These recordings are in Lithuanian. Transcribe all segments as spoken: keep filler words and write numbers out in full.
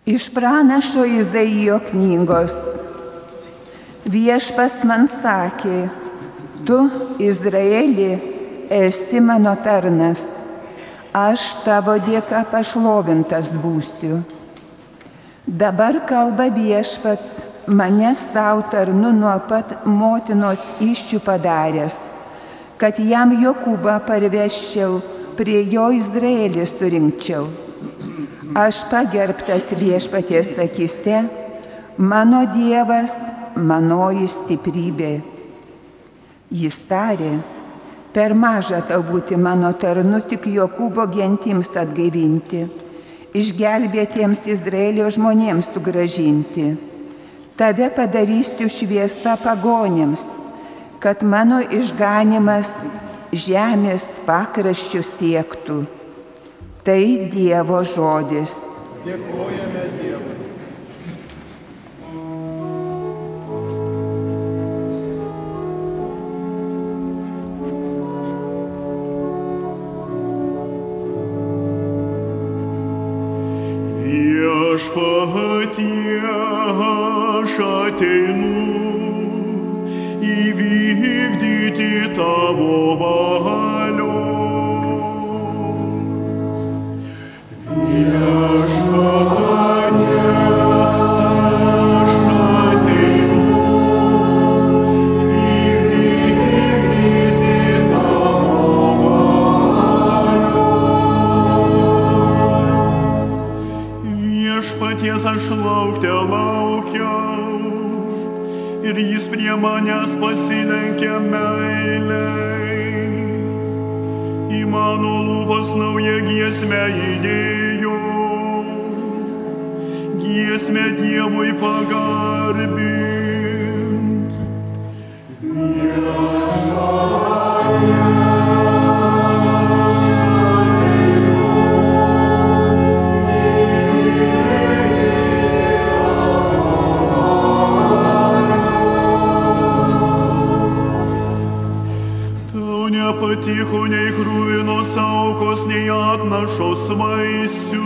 Iš pranašo Izaijo knygos. Viešpats man sakė, tu, Izraeli, esi mano tarnas, aš tavo dėka pašlovintas būsiu. Dabar kalba Viešpats, mane savo tarnu nuo pat motinos įsčių padaręs, kad jam Jokūbą parveščiau, prie jo Izraelį surinkčiau. Aš pagerbtas Viešpaties akyse, mano Dievas, manoji stiprybė. Jis tarė, per maža tau būti mano tarnu tik Jokūbo gentims atgaivinti, išgelbėtiems Izraelio žmonėms sugrąžinti. Tave padarysiu šviesa pagonims, kad mano išganimas žemės pakraščius siektų. Tai Dievo žodis. Dėkojame Dievui. Viešpatie, aš ateinu įvykdyti tavo valios. Viešpatie, aš ateinu įvykdyti tavo valios. Viešpaties aš laukte laukiau, ir jis prie manęs pasilenkė meiliai. Į mano lūpas naują giesmę įdėjo, giesmę Dievui pagarbint. Viešpatie, nepatiko nei kruvinos aukos, nei atnašos vaisių,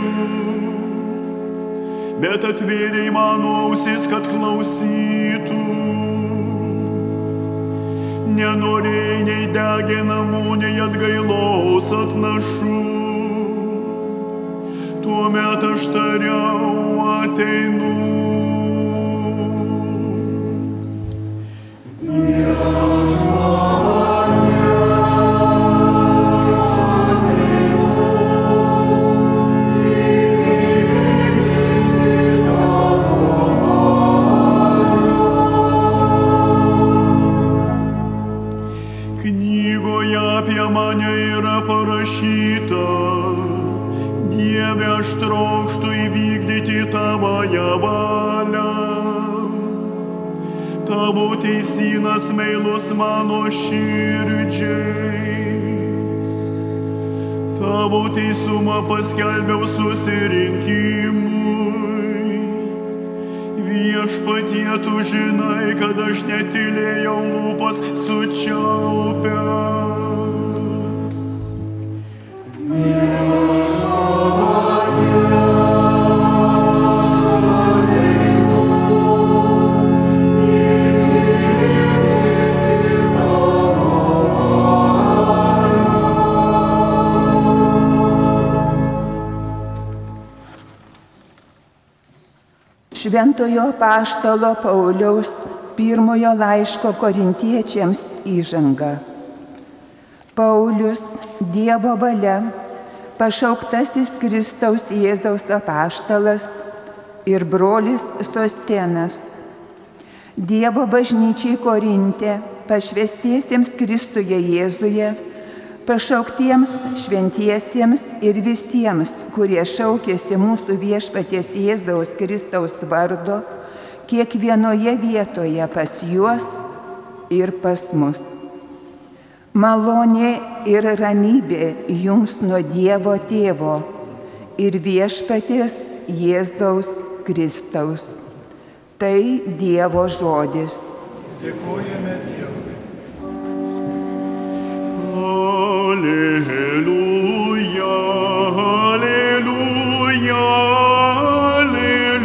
bet atvėrei mano ausis, kad klausytų. Nenorėjai nei deginamų, nei atgailos atnašų. Tuomet aš tariau, ateinu. Knygoje apie mane yra parašyta, Dieve, aš trokštu įvykdyti tavąją valią. Tavo teisynas meilus mano širdžiai. Tavo teisumą paskelbiau susirinkimui. Viešpatie, tu žinai, kad aš netylėjau lūpas sučiaupęs. Šventojo apaštalo Pauliaus pirmojo laiško korintiečiams įžanga. Paulius, Dievo valia, pašauktasis Kristaus Jėzaus apaštalas ir brolis Sostenas, Dievo bažnyčiai Korinte, pašvęstiesiems Kristuje Jėzuje, pašauktiems šventiesiems ir visiems, kurie šaukėsi mūsų viešpaties Jėzaus Kristaus vardo, kiekvienoje vietoje pas juos ir pas mus. Malonė ir ramybė jums nuo Dievo Tėvo ir viešpaties Jėzaus Kristaus. Tai Dievo žodis. Dėkojame Dievui. Alleluja, alleluja, alleluja.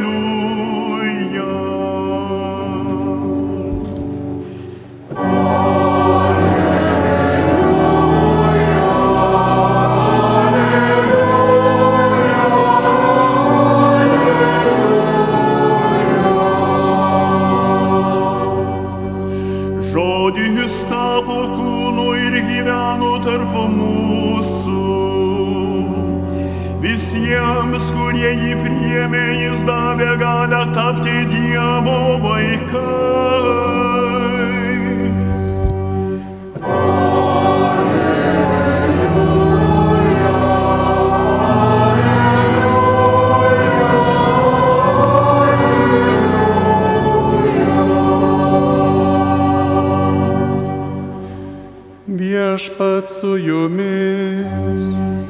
jums davė galę tapti Dievo vaikais. Viešpats su jumis.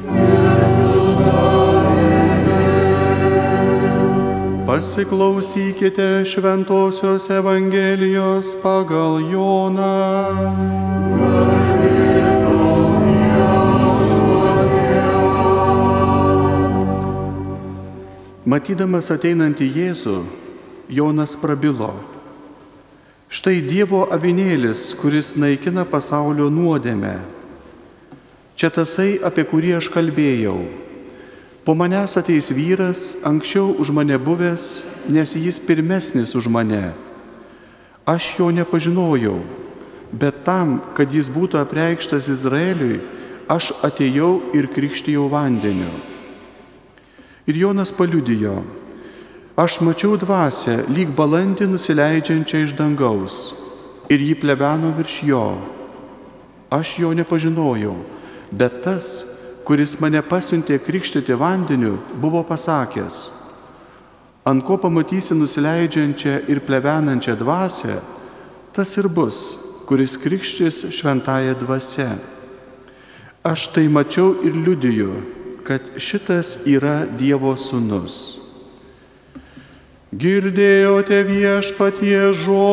Pasiklausykite Šventosios Evangelijos pagal Joną. Matydamas ateinantį Jėzų, Jonas prabilo: štai Dievo avinėlis, kuris naikina pasaulio nuodėmę. Čia tasai, apie kurį aš kalbėjau. Po manęs ateis vyras, anksčiau už mane buvęs, nes jis pirmesnis už mane. Aš jo nepažinojau, bet tam, kad jis būtų apreikštas Izraeliui, aš atėjau ir krikštijau vandeniu. Ir Jonas paliudijo: aš mačiau dvasią, lyg balandį nusileidžiančią iš dangaus, ir ji pleveno virš jo. Aš jo nepažinojau, bet tas, kuris mane pasiuntė krikštyti vandeniu, buvo pasakęs: ant ko pamatysi nusileidžiančią ir plevenančią dvasią, tas ir bus, kuris krikštis šventąja dvasia. Aš tai mačiau ir liudiju, kad šitas yra Dievo sūnus. Girdėjote Viešpatie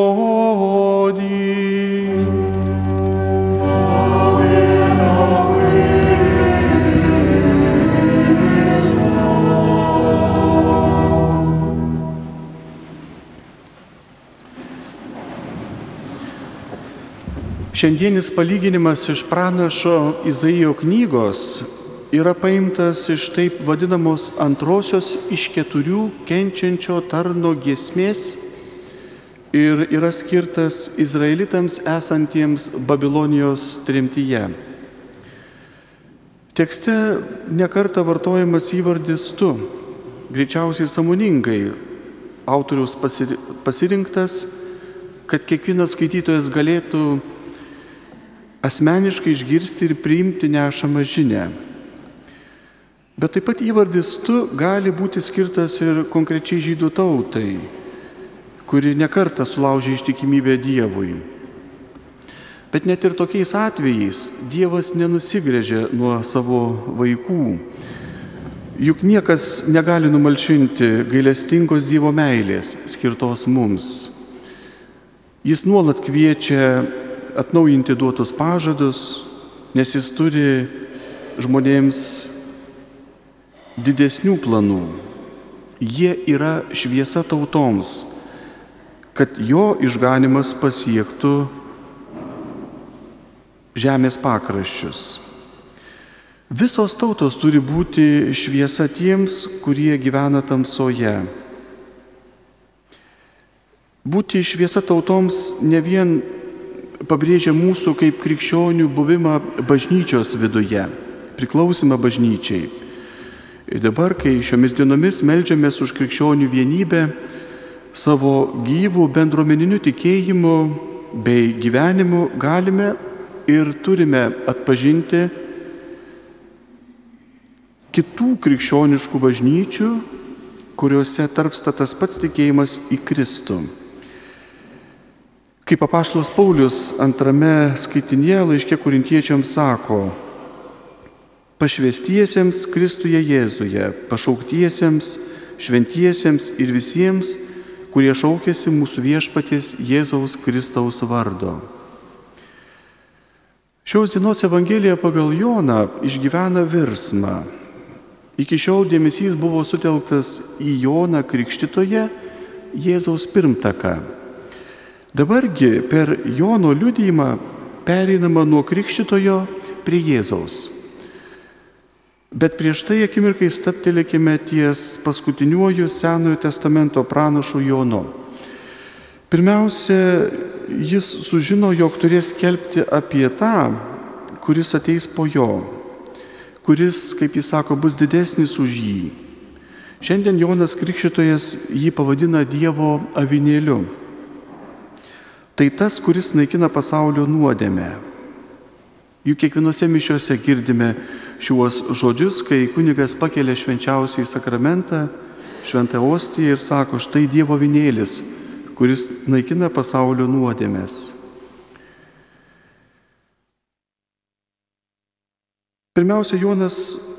žodį. Šiandienis palyginimas iš pranašo Izaijo knygos yra paimtas iš taip vadinamos antrosios iš keturių kenčiančio tarno giesmės ir yra skirtas izraelitams esantiems Babilonijos tremtyje. Tekste nekartą vartojamas įvardis tu, greičiausiai sąmoningai autoriaus pasirinktas, kad kiekvienas skaitytojas galėtų asmeniškai išgirsti ir priimti nešamą žinią. Bet taip pat įvardis tu gali būti skirtas ir konkrečiai žydų tautai, kuri nekartą sulaužė ištikimybę Dievui. Bet net ir tokiais atvejais Dievas nenusigręžė nuo savo vaikų. Juk niekas negali numalšinti gailestingos Dievo meilės skirtos mums. Jis nuolat kviečia atnaujinti duotus pažadus, nes jis turi žmonėms didesnių planų. Jie yra šviesa tautoms, kad jo išganimas pasiektų žemės pakraščius. Visos tautos turi būti šviesa tiems, kurie gyvena tamsoje. Būti šviesa tautoms ne vien pabrėžia mūsų kaip krikščionių buvimą bažnyčios viduje, priklausimą bažnyčiai. Ir dabar, kai šiomis dienomis meldžiamės už krikščionių vienybę, savo gyvų bendruomeniniu tikėjimu bei gyvenimu galime ir turime atpažinti kitų krikščioniškų bažnyčių, kuriuose tarpsta tas pats tikėjimas į Kristų. Kaip apaštalas Paulius antrame skaitinyje laiške Korintiečiams sako: pašvęstiesiems Kristuje Jėzuje, pašauktiesiems, šventiesiems ir visiems, kurie šaukiasi mūsų viešpaties Jėzaus Kristaus vardo. Šios dienos Evangelija pagal Joną išgyvena virsmą. Iki šiol dėmesys buvo sutelktas į Joną Krikštytoją, Jėzaus pirmtaką. Dabargi per Jono liudijimą pereinama nuo Krikštytojo prie Jėzaus. Bet prieš tai akimirkai stabtelėkime ties paskutiniuoju Senojo testamento pranašu Jonu. Pirmiausia, jis sužino, jog turės skelbti apie tą, kuris ateis po jo, kuris, kaip jis sako, bus didesnis už jį. Šiandien Jonas Krikštytojas jį pavadina Dievo avinėliu. Tai tas, kuris naikina pasaulio nuodėmę. Juk kiekvienose mišiuose girdime šiuos žodžius, kai kunigas pakelia švenčiausiai sakramentą, šventą ostiją ir sako, štai Dievo avinėlis, kuris naikina pasaulio nuodėmės. Pirmiausia, Jonas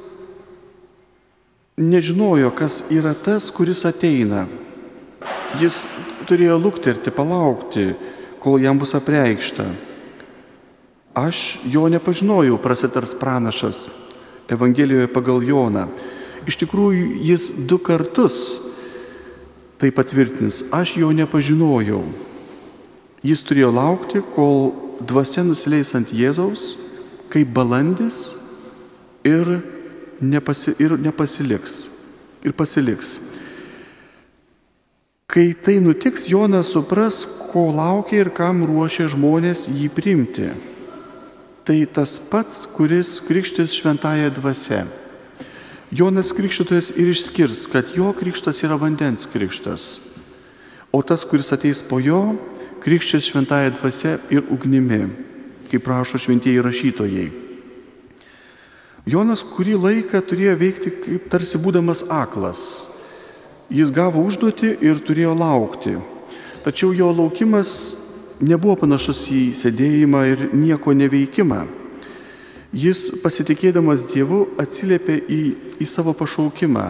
nežinojo, kas yra tas, kuris ateina. Jis turėjo lukterti, palaukti, kol jam bus apreikšta. Aš jo nepažinojau, prasitars pranašas Evangelijoje pagal Joną. Iš tikrųjų, jis du kartus tai patvirtins. Aš jo nepažinojau. Jis turėjo laukti, kol dvasia nusileis ant Jėzaus, kaip balandis ir, nepasi, ir nepasiliks. Ir pasiliks. Kai tai nutiks, Jonas supras, ko laukia ir kam ruošia žmonės jį priimti. Tai tas pats, kuris krikštys šventąja dvasia. Jonas Krikštytojas ir išskirs, kad jo krikštas yra vandens krikštas, o tas, kuris ateis po jo, krikštys šventąja dvasia ir ugnimi, kaip rašo šventieji rašytojai. Jonas kurį laiką turėjo veikti kaip tarsi būdamas aklas. Jis gavo užduotį ir turėjo laukti, tačiau jo laukimas nebuvo panašus į sėdėjimą ir nieko neveikimą. Jis, pasitikėdamas Dievu, atsiliepė į, į savo pašaukimą.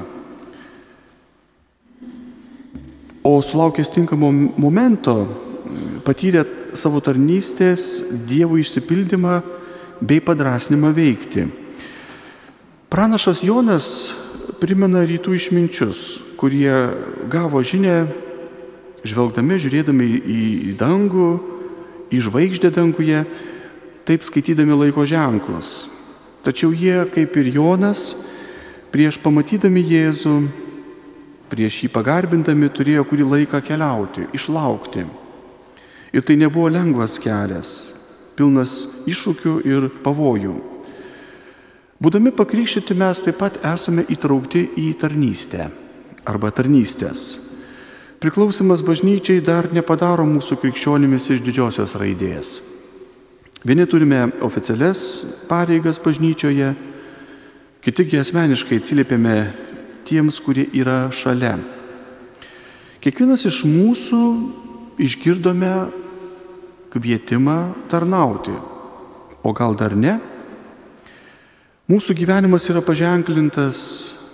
O sulaukęs tinkamo momento, patyrė savo tarnystės Dievų išsipildymą bei padrasnimą veikti. Pranašas Jonas primena rytų išminčius, kurie gavo žinią, žvelgdami, žiūrėdami į dangų, į žvaigždę danguje, taip skaitydami laiko ženklus. Tačiau jie, kaip ir Jonas, prieš pamatydami Jėzų, prieš jį pagarbindami, turėjo kurį laiką keliauti, išlaukti. Ir tai nebuvo lengvas kelias, pilnas iššūkių ir pavojų. Būdami pakrikštyti mes taip pat esame įtraukti į tarnystę arba tarnystės. Priklausimas bažnyčiai dar nepadaro mūsų krikščionimis iš didžiosios raidės. Vieni turime oficialias pareigas bažnyčioje, kitigi asmeniškai atsiliepiame tiems, kurie yra šalia. Kiekvienas iš mūsų išgirdome kvietimą tarnauti, o gal dar ne? Mūsų gyvenimas yra paženklintas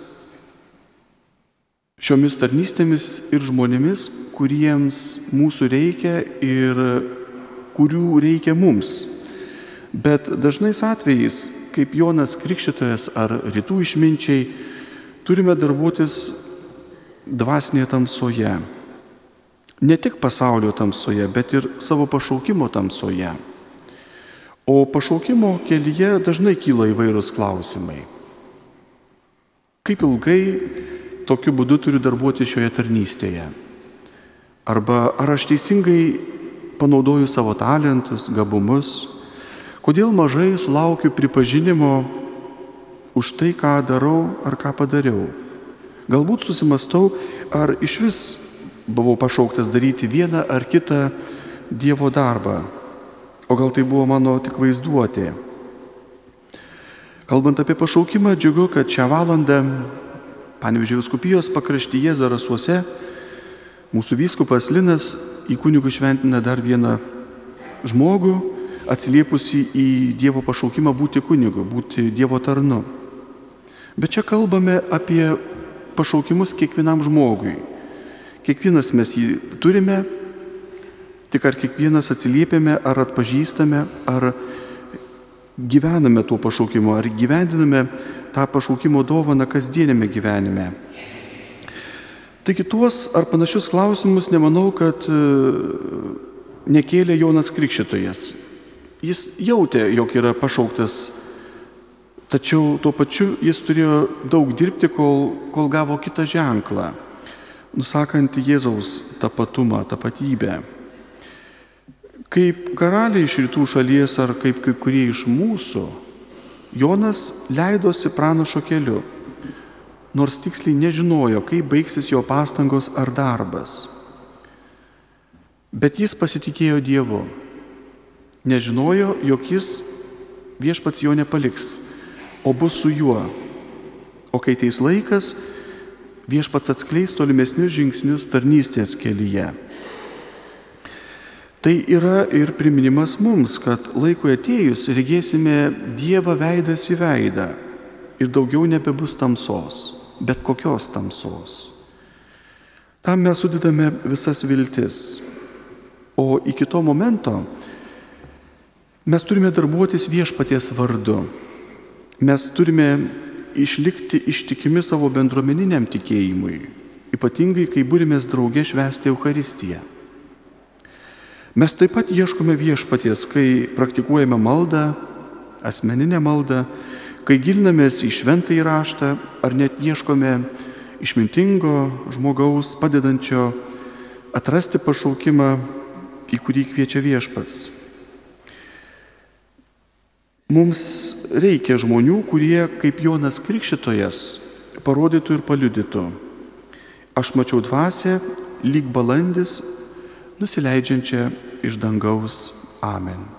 šiomis tarnystėmis ir žmonėmis, kuriems mūsų reikia ir kurių reikia mums. Bet dažnais atvejais, kaip Jonas Krikštytojas ar rytų išminčiai, turime darbuotis dvasinėje tamsoje. Ne tik pasaulio tamsoje, bet ir savo pašaukimo tamsoje. O pašaukimo kelyje dažnai kyla įvairūs klausimai. Kaip ilgai tokiu būdu turiu darbuoti šioje tarnystėje? Arba ar aš teisingai panaudoju savo talentus, gabumus? Kodėl mažai sulaukiu pripažinimo už tai, ką darau ar ką padariau? Galbūt susimastau, ar iš vis buvau pašauktas daryti vieną ar kitą Dievo darbą, o gal tai buvo mano tik vaizduotė. Kalbant apie pašaukimą, džiugu, kad šią valandą Panevėžio vyskupijos pakraštyje Zarasuose mūsų vyskupas Linas į kunigų šventina dar vieną žmogų, atsiliepusi į Dievo pašaukimą būti kunigu, būti Dievo tarnu. Bet čia kalbame apie pašaukimus kiekvienam žmogui. Kiekvienas mes jį turime, tik ar kiekvienas atsiliepiame, ar atpažįstame, ar gyvename tuo pašaukimu, ar gyvendiname tą pašaukimo dovaną kasdienėme gyvenime. Taigi tuos ar panašius klausimus nemanau, kad nekėlė Jonas Krikštytojas. Jis jautė, jog yra pašauktas, tačiau tuo pačiu jis turėjo daug dirbti, kol, kol gavo kitą ženklą, nusakant Jėzaus tapatumą, tapatybę. Kaip karaliai iš rytų šalies ar kaip kai kurie iš mūsų, Jonas leidosi pranašo keliu. nors tiksliai nežinojo, kaip baigsis jo pastangos ar darbas. Bet jis pasitikėjo Dievu. Nežinojo, jog jis viešpats jo nepaliks, o bus su juo. O kai ateis laikas, viešpats atskleis tolimesnius žingsnius tarnystės kelyje. Tai yra ir priminimas mums, kad laikui atėjus regėsime Dievą veidas į veidą ir daugiau nebebus tamsos, bet kokios tamsos. Tam mes sudedame visas viltis. O iki to momento mes turime darbuotis viešpaties vardu. Mes turime išlikti ištikimi savo bendruomeniniam tikėjimui, ypatingai kai būrimės drauge švęsti Eucharistiją. Mes taip pat ieškome viešpaties, kai praktikuojame maldą, asmeninę maldą, kai gilinamės į šventąjį raštą ar net ieškome išmintingo žmogaus padedančio atrasti pašaukimą, į kurį kviečia viešpats. Mums reikia žmonių, kurie, kaip Jonas Krikštytojas, parodytų ir paliudytų: aš mačiau dvasią, lyg balandis, nusileidžiančią iš dangaus. Amen.